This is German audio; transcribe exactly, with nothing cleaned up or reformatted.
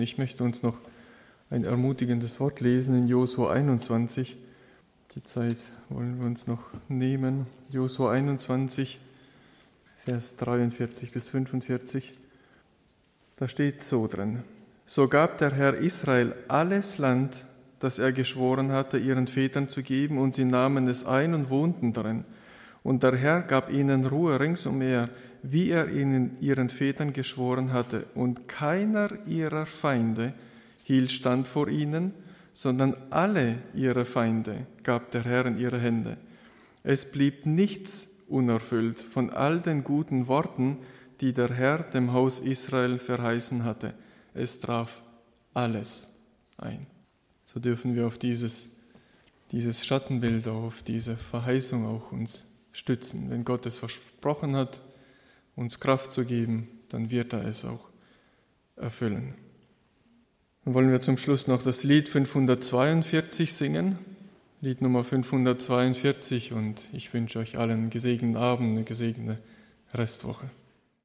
Ich möchte uns noch ein ermutigendes Wort lesen in Josua einundzwanzig. Die Zeit wollen wir uns noch nehmen. Josua einundzwanzig, Vers dreiundvierzig bis fünfundvierzig. Da steht so drin: So gab der Herr Israel alles Land, das er geschworen hatte, ihren Vätern zu geben, und sie nahmen es ein und wohnten darin. Und der Herr gab ihnen Ruhe ringsumher, wie er ihnen ihren Vätern geschworen hatte. Und keiner ihrer Feinde hielt stand vor ihnen, sondern alle ihre Feinde gab der Herr in ihre Hände. Es blieb nichts unerfüllt von all den guten Worten, die der Herr dem Haus Israel verheißen hatte. Es traf alles ein. So dürfen wir auf dieses, dieses Schattenbild, auf diese Verheißung auch uns stützen. Wenn Gott es versprochen hat, uns Kraft zu geben, dann wird er es auch erfüllen. Dann wollen wir zum Schluss noch das Lied fünfhundertzweiundvierzig singen, Lied Nummer fünfhundertzweiundvierzig, und ich wünsche euch allen einen gesegneten Abend, eine gesegnete Restwoche.